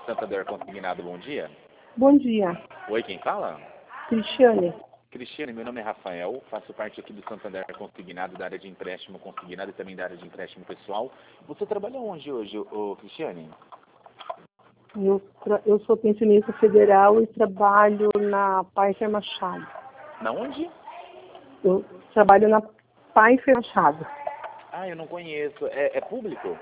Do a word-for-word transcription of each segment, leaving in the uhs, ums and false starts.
Santander Consignado, bom dia. Bom dia. Oi, quem fala? Cristiane. Cristiane, meu nome é Rafael, faço parte aqui do Santander Consignado, da área de empréstimo consignado e também da área de empréstimo pessoal. Você trabalha onde hoje, ô, Cristiane? Eu, tra- eu sou pensionista federal e trabalho na Pfeiffer Machado. Na onde? Eu trabalho na Pfeiffer Machado. Ah, eu não conheço. É, é público?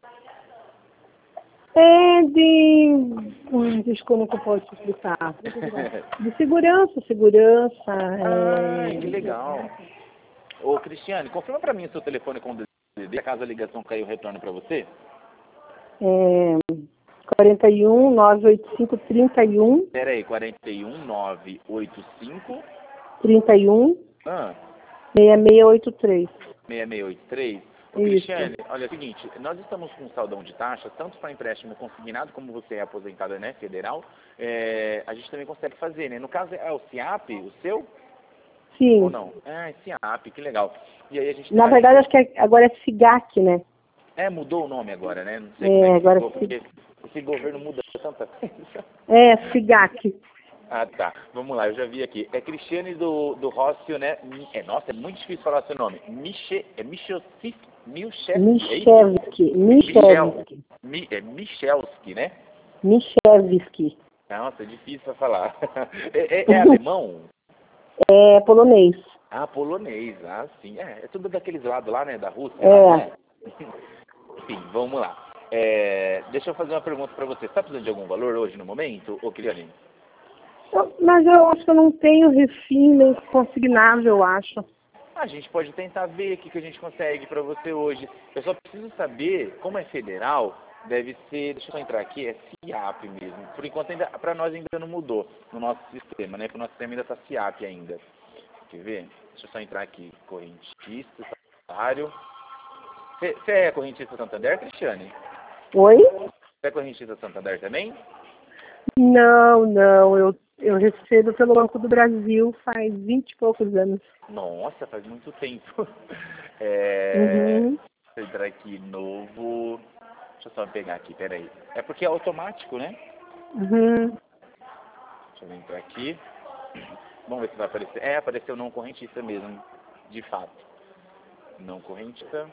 É de... Hum, Deixa eu como que eu posso te explicar. De segurança, segurança. Ah, é... que legal. Ô, Cristiane, confirma pra mim o seu telefone com o D D D, caso a ligação caia o retorno pra você. É... quarenta e um, nove oito cinco, trinta e um. Pera aí, quarenta e um, nove oito cinco. trinta e um, Ah, seis seis oito três. seis seis oito três. Ô, Isso. Cristiane, olha, é o seguinte, nós estamos com um saldão de taxa, tanto para empréstimo consignado, como você é aposentada, né, federal, é, a gente também consegue fazer, né? No caso, é o SIAP, o seu? Ou Sim. não? É, SIAP, que legal. E aí a gente... Na verdade, acho que é- agora é SIGAC, né? É, mudou o nome agora, né? Não sei É, como é que agora ficou, é porque esse governo muda tanta coisa. É, SIGAC. Ah, tá. Vamos lá, eu já vi aqui. É Cristiane do, do Rócio, né? É, nossa, é muito difícil falar seu nome. Miche, é Michelski, Milchevski, é isso? Michevski. Michel, Michevski. Mi, é Michelski, né? Michevski. Nossa, é difícil pra falar. É, é, é alemão? É polonês. Ah, polonês. Ah, sim. É, é tudo daqueles lados lá, né? Da Rússia, É. lá, né? Enfim, vamos lá. É, deixa eu fazer uma pergunta pra você. Você tá precisando de algum valor hoje no momento, ô Criane? Eu- Mas eu acho que eu não tenho refim nem consignável, eu acho. A gente pode tentar ver o que, que a gente consegue para você hoje. Eu só preciso saber, como é federal, deve ser, deixa eu só entrar aqui, é SIAP mesmo. Por enquanto, ainda para nós ainda não mudou no nosso sistema, né? Porque o nosso sistema ainda está SIAP ainda. Quer ver? Deixa eu só entrar aqui. Correntista, salário. Você você é correntista Santander, Cristiane? Oi? Você é correntista Santander também? Não, não. Eu, eu recebo pelo Banco do Brasil faz vinte e poucos anos. Nossa, faz muito tempo. É... Uhum. Deixa eu entrar aqui, novo... Deixa eu só pegar aqui, peraí. É porque é automático, né? Uhum. Deixa eu entrar aqui. Vamos ver se vai aparecer. É, apareceu não correntista mesmo, de fato. Não correntista.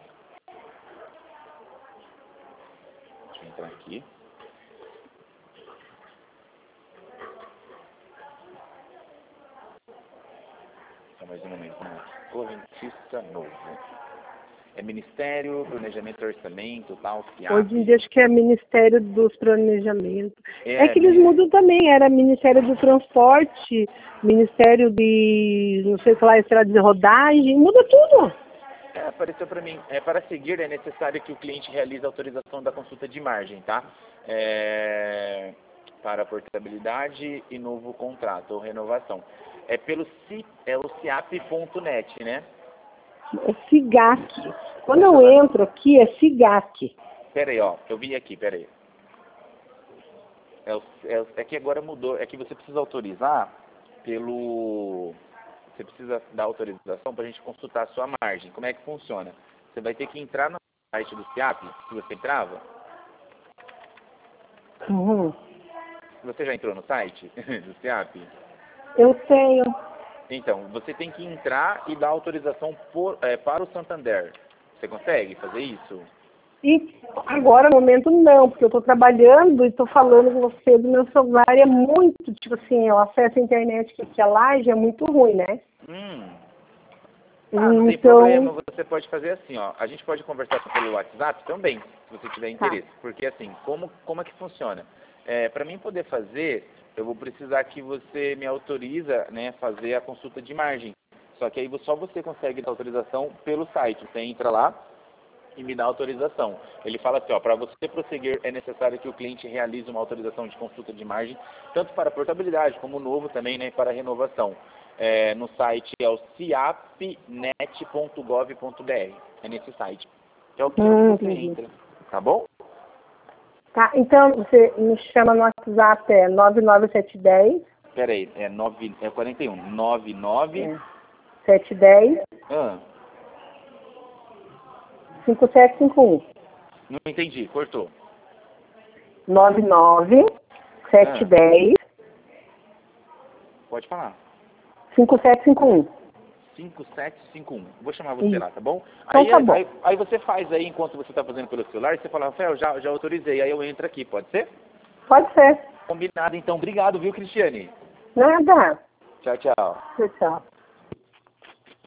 Deixa eu entrar aqui. Só mais um momento. Né? Correntista novo. É Ministério, Planejamento e Orçamento, tal, SIAP. Hoje em dia acho que é Ministério dos Planejamentos. É, É, que eles mudam também, era Ministério do Transporte, Ministério de, não sei o que lá, sei lá, de rodagem, muda tudo. É, apareceu para mim. É, para seguir, é necessário que o cliente realize a autorização da consulta de margem, tá? É, para portabilidade e novo contrato ou renovação. É pelo ci, é o ciap ponto net, né? É SIGAC. Quando eu entro aqui, é SIGAC. Pera aí, ó. Eu vi aqui, pera aí. É, o- é, o- é que agora mudou. É que você precisa autorizar pelo... Você precisa dar autorização para a gente consultar a sua margem. Como é que funciona? Você vai ter que entrar no site do SIAP, que você entrava. Uhum. Você já entrou no site do SIAP? Eu tenho. Então, você tem que entrar e dar autorização por, é, para o Santander. Você consegue fazer isso? E agora, no momento, não, porque eu estou trabalhando e estou falando com você do meu celular e é muito, tipo assim, o acesso à internet que aqui a laje é muito ruim, né? Hum. Ah, não tem Então, problema. Você pode fazer assim, ó. A gente pode conversar pelo WhatsApp também, se você tiver tá. interesse. Porque assim, como, como é que funciona? É, para mim poder fazer, eu vou precisar que você me autoriza, né, fazer a consulta de margem. Só que aí só você consegue dar autorização pelo site. Você entra lá e me dá autorização. Ele fala assim, ó, para você prosseguir é necessário que o cliente realize uma autorização de consulta de margem, tanto para portabilidade como novo também, né, para renovação. É, no site é o ciapnet ponto gov ponto br. É nesse site. Que é o que Hum, você entendi. entra. Tá bom? Tá, então você me chama no WhatsApp, é nove nove sete um zero, Pera aí, é, nove, é quarenta e um. nove nove. é, sete um zero, Ah, cinco sete cinco um. não entendi, cortou. nove nove sete um zero, Pode falar. cinco sete cinco um. cinco sete cinco um. Vou chamar você Isso. lá, tá bom? Então Aí, tá bom. aí, aí você faz aí, enquanto você tá fazendo pelo celular, e você fala, Rafael, já, já autorizei, aí eu entro aqui, pode ser? Pode ser. Combinado, então. Obrigado, viu, Cristiane? Nada. Tchau, tchau. Tchau, tchau.